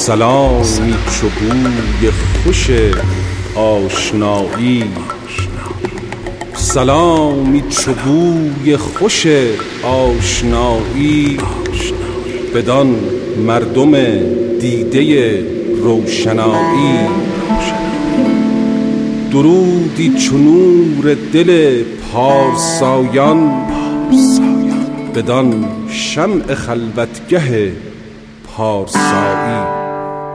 سلامی چو بوی خوش آشنایی، سلامی چو بوی خوش آشنایی، بدان مردم دیده روشنایی. درودی چو نور دل پارسایان، بدان شمع خلوتگه پارسایی.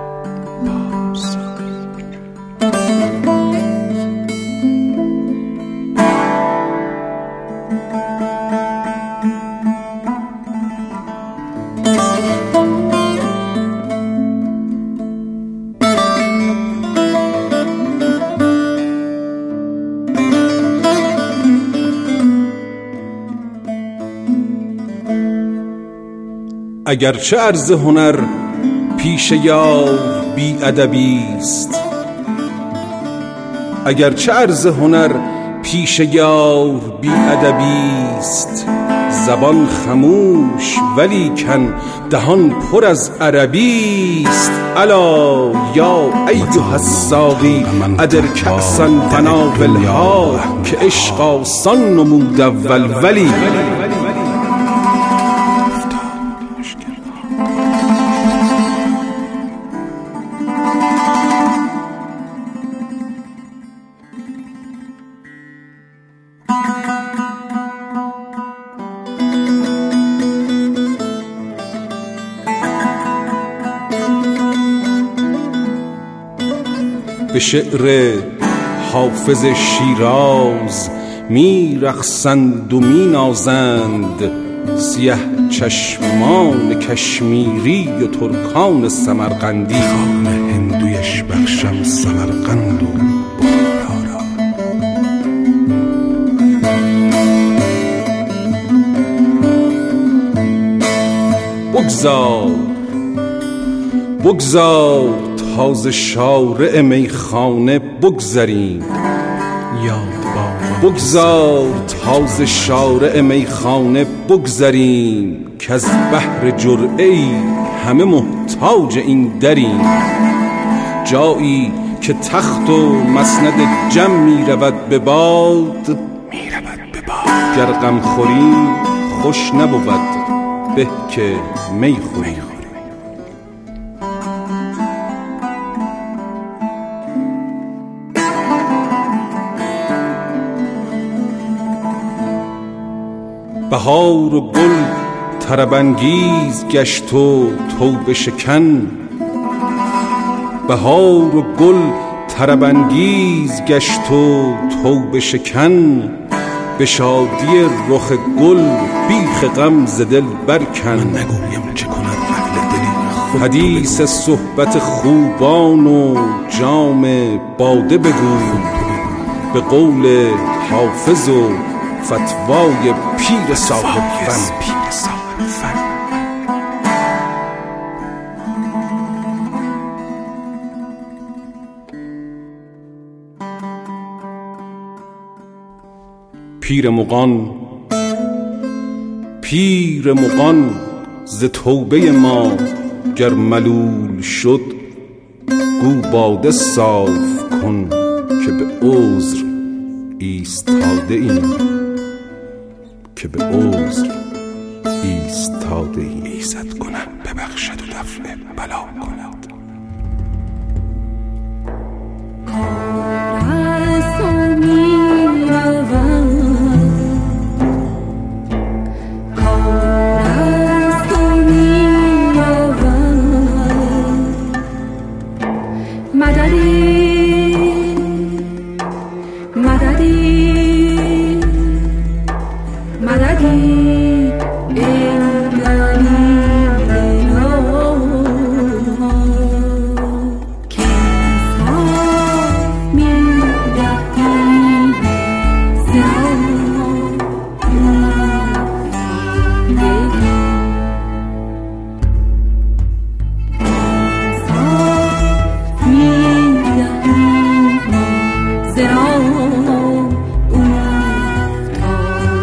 اگرچه عرض هنر پیش یار بی ادبیست، اگرچه عرض هنر پیش یار بی ادبیست، زبان خموش ولیکن دهان پر از عربیست. الا یا ایها الساقی ادر کأسا فناولها، که عشق آسان نمود اول ولی به شعر حافظ شیراز می رقصند و می نازند سیه چشمان کشمیری و ترکان سمرقندی. خان هندویش بخشم سمرقند و بخارا. بگذار تازه شارع میخانه بگذریم، بگذار تازه شارع میخانه بگذریم، که از بحر جرعه‌ای همه محتاج این دریم. جایی که تخت و مسند جم می رود به باد، گر غم خوریم خوش نبود به که می خوریم. بهار و گل طرب‌انگیز گشت و توبه شکن، بهار و گل طرب‌انگیز گشت و توبه شکن، به شادی رخ گل بیخ غم ز دل برکن. من نگویم چه کند اهل دلی، حدیث صحبت خوبان و جام باده بگو، به قول حافظ و فتوای پیر صاحب فن. پیر مغان ز توبه ما گر ملول شد، گو باده صاف کن که به عذر ایستاده ایم، که به عذر ایستاده ایم. ایزد کنم ببخشد و دفع بلا کند.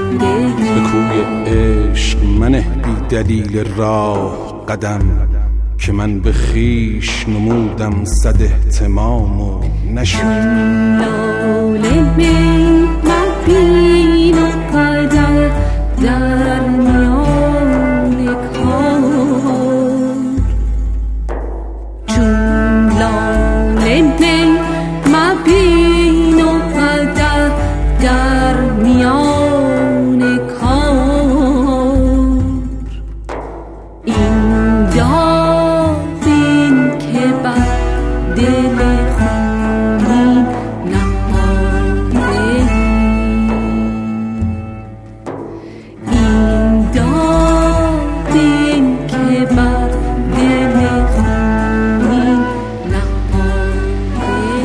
دلیل راه قدم، که من به خویش نمودم صد اهتمام و نشد. لاله می مبین و قدر در میان کار، چون لاله می مبین و قدر در میان کار، این دادین که بر دل خونین نهاده، این دادین که بر دل خونین نهاده.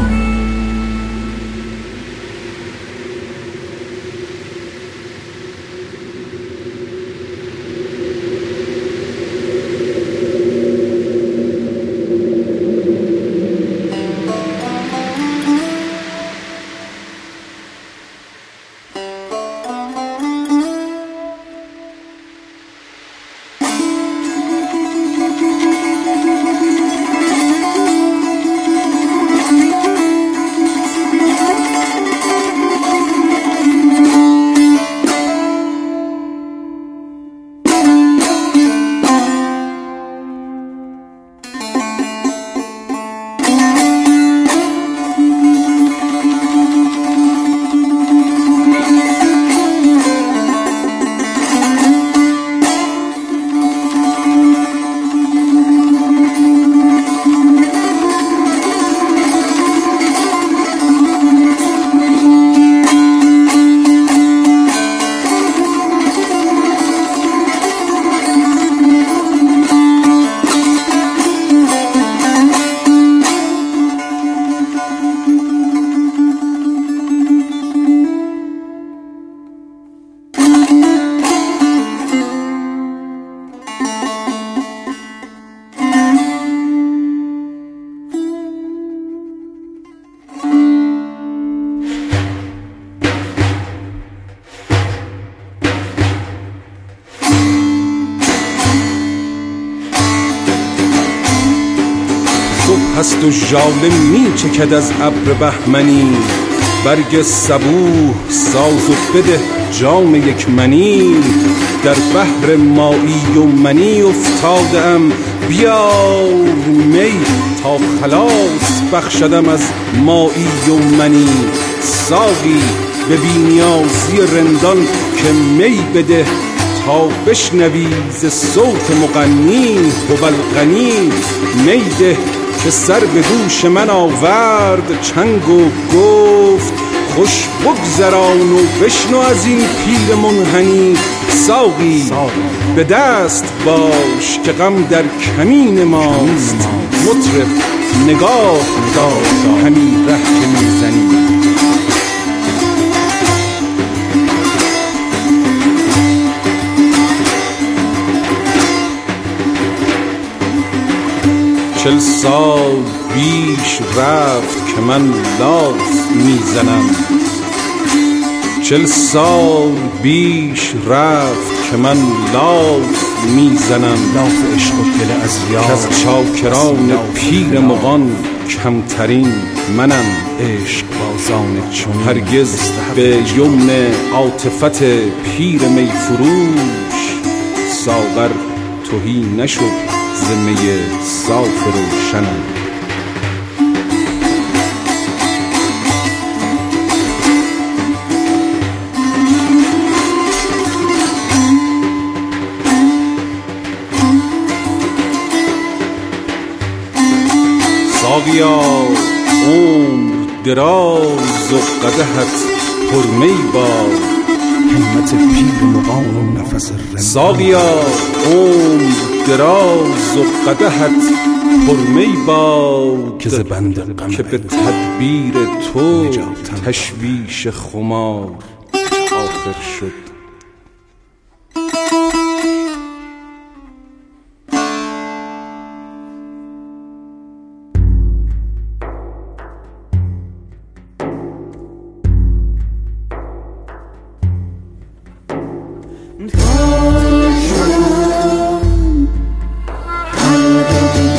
هست و ژاله می چکد از ابر بهمنی، برگ صبوح ساز و بده جام یک منی، در بحر مایی و منی افتادم، بیار می تا خلاص بخشدم از مایی و منی. ساقی به بی‌نیازی رندان که می بده، تا بشنوی ز صوت مغنی و الغنی. می ده که سر به گوش من آورد چنگ و گفت، خوش بگذران و بشنو از این پیر منحنی. ساقی به دست باش که غم در کمین ماست، مطرب نگاه دار همین ره که میزنی. چل سال بیش رفت که من لاف میزنم، 40 سال بیش رفت که من لاف میزنم. لاف عشق و گله از یار، که از چاکران پیر مغان کمترین منم. عشق بازان چون هرگز به یمن عاطفت پیر می فروش، ساغر تهی نشد ز می صاف روشنم. ساقیا عمر دراز و قدحت پرمی باد، همت پیر مغان و نفس رندان. ساقیا عمر دراز و قدحت پرمی باد، که ز بند غم که به تدبیر تو تشویش خمار آخر شد. هر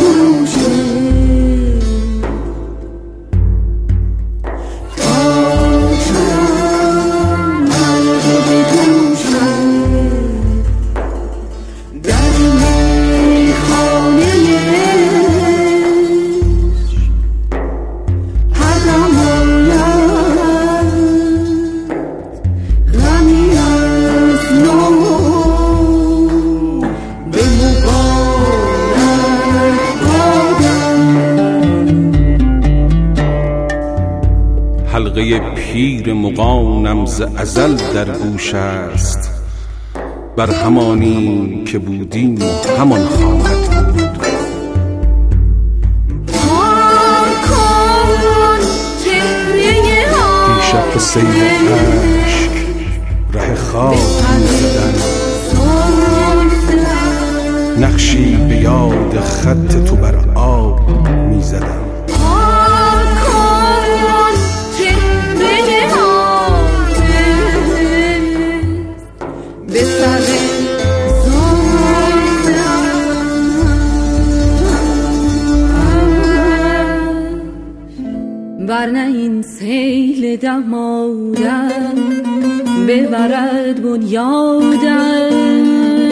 حلقه پیر مغانم ز ازل در گوش است. بر همانی که بودیم و همان خواهد بود. دیشب که سیل عشق ره خواب می‌زدن، نقشی به یاد خط تو بر آب می‌زدم. ورنه این سیل دمادم ببرد بنیادم.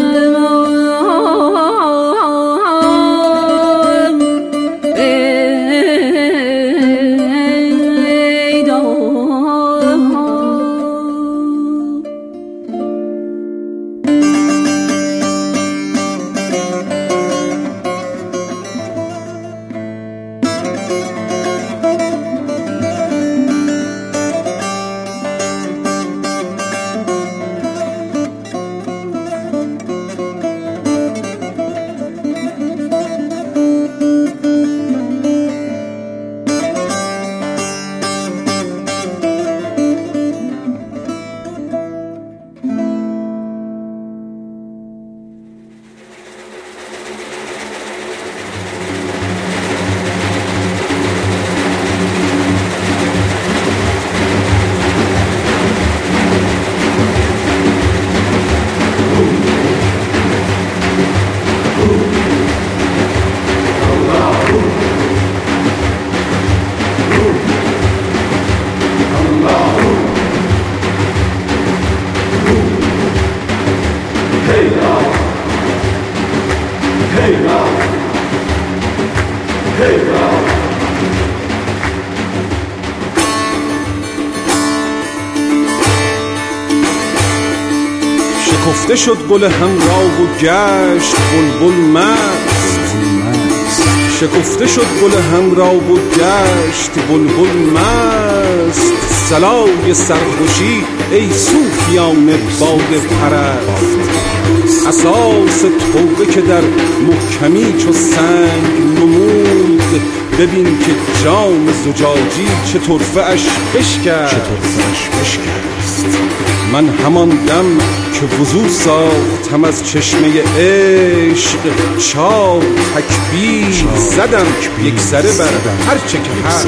شکفته شد گل همراه و گشت بلبل مست. شکفته شد گل همراه و گشت بلبل مست. صلای سرخوشی ای صوفیان باده پرست. اساس توبه که در محکمی چو سنگ نمود. ببین که جام زجاجی چه طرفه‌اش بشکست. من همان دم که وضو ساختم از چشمه عشق، چاو تکبیر زدم یک ذره بر هرچه که هست.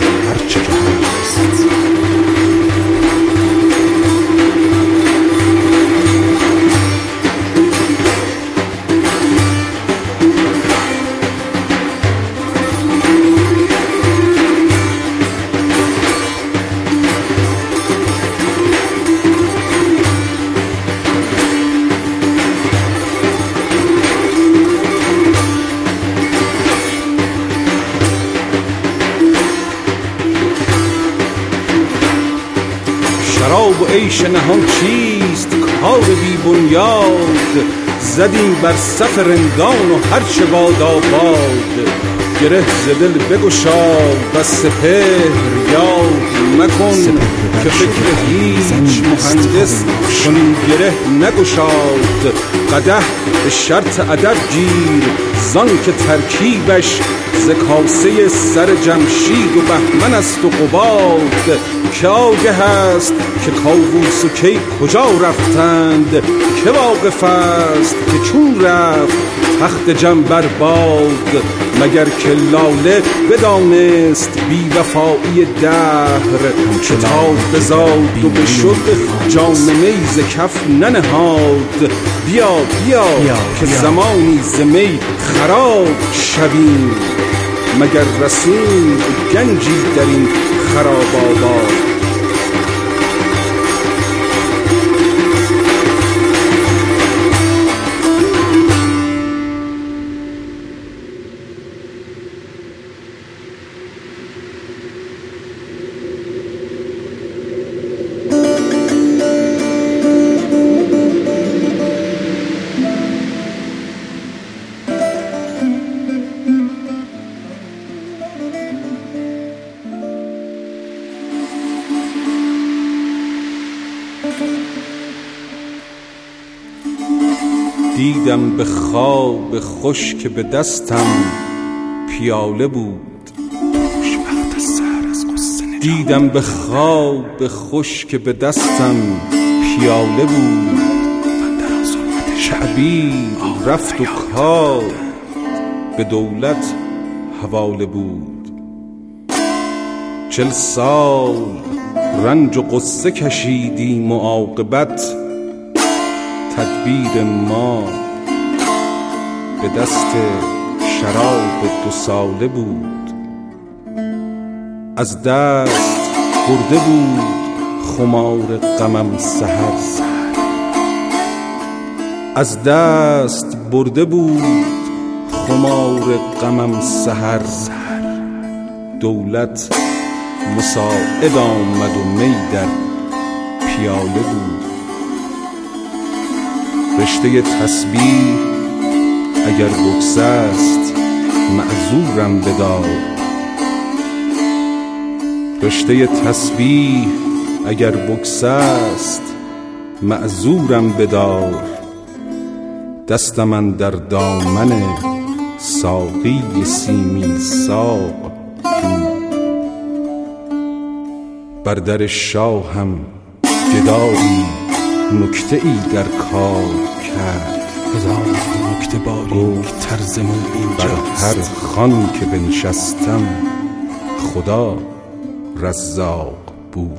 شراب و عیش نهان چیست کار بی بنیاد. زدیم بر صف رندان و هر چه باد آباد. گره ز دل بگشا و سپهر یاد مکن که فکر هیچ مهندس چنین گره نگشاد. قدح به شرط ادب گیر زان که ترکیبش ز کاسه سر جمشید و بهمن است و قباد. که آگه است که کاووس و کی کجا رفتند. که واقف است که چون رفت تخت جم بر باد. مگر که لاله بدانست بی وفایی دهر. کتاب بزاد و بشد جام می ز کف ننهاد. بیا که زمانی ز می خراب شویم. مگر رسول گنجی در این خراب آباد. دیدم به خواب خوش که به دستم پیاله بود. دیدم به خواب خوش که به دستم پیاله بود. تعبیر رفت و کار به دولت حواله بود. 40 سال رنج و قصه کشیدیم و عاقبت تدبیر ما به دست شراب 2 ساله بود. از دست برده بود خمار غمم سحر. از دست برده بود خمار غمم سحر. دولت مساعد آمد و می در پیاله بود. رشته تسبیح اگر بکس است معذورم بدار. رشته تسبیح اگر بکس است معذورم بدار. دست من در دامن ساقی سیمین ساق بود. بر در شاهم گدایی نکته ای در کار کرد. هزار نکته باریک طرز مویی بر هر خوان که بنشستم خدا رزاق بود.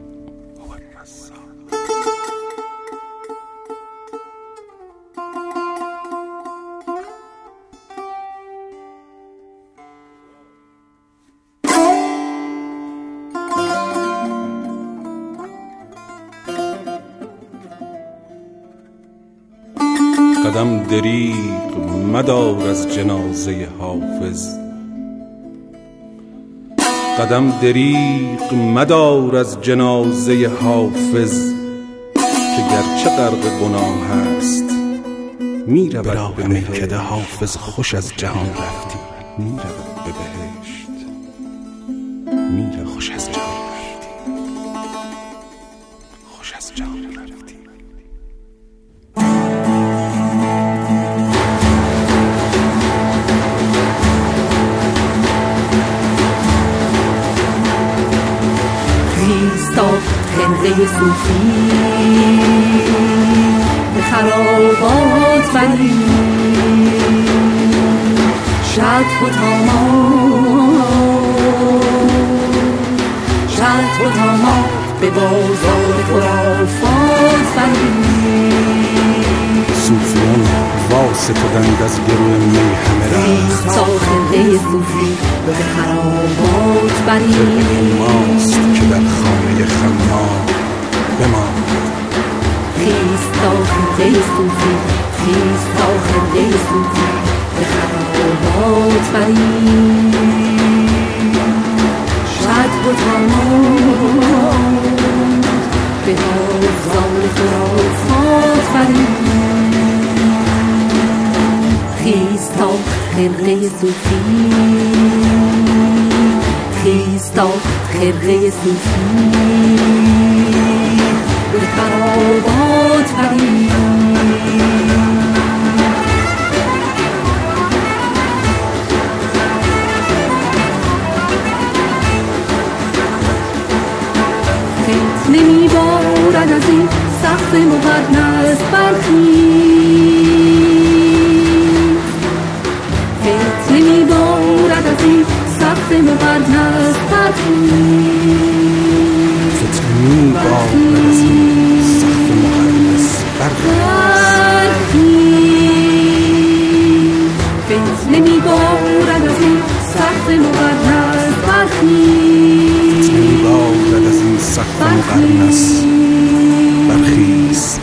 قدم دریغ مدار از جنازه حافظ. قدم دریغ مدار از جنازه حافظ که گرچه غرق گناه است می رود به میکده. حافظ خوش از جهان رفتی، می رود به بهشت، می رود خوش از جهان رفتی، خوش از جهان رفتی. خرقه صوفی به خرابات بری. شد و تاما به بازار خرافات بری. صوفیان واسطدند از گروه می همه رخت. تا خرقه صوفی به خرابات بری. خرقه ماست که در خانه خمار بماند. خیز تا خرقه صوفی، خیز تا خرقه صوفی به خرابات بری. شد و تمام به بازار خرافات بری. خیز تا خرقه صوفی، خیز تا خرقه صوفی به خرابات بری. فتنه میبارد از این سقف مقدس برخیز. فتنه میبارد از این سقف مقدس برخیز. فتنه میبارد از این سقف مقدس برخیز. فتنه میبارد از این سقف مقدس برخیز. فتنه میبارد از این سقف مقدس برخیز.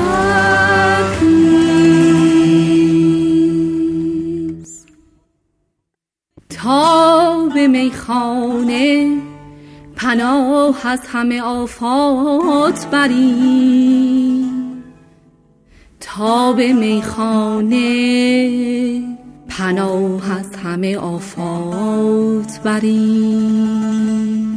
تا به میخانه پناه از همه آفات بری. تا به میخانه پناه از همه آفات بری.